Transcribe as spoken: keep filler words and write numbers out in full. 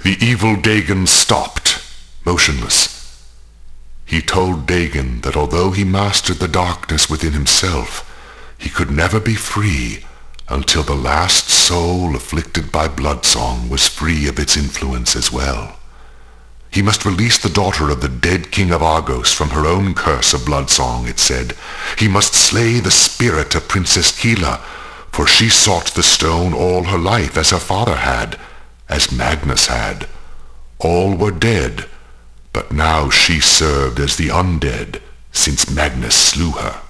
The evil Dagon stopped, motionless. He told Dagon that although he mastered the darkness within himself, he could never be free until the last soul afflicted by Bloodsong was free of its influence as well. He must release the daughter of the dead king of Argos from her own curse of Bloodsong, it said. He must slay the spirit of Princess Kila, for she sought the stone all her life as her father had, as Magnus had. All were dead, but now she served as the undead, since Magnus slew her.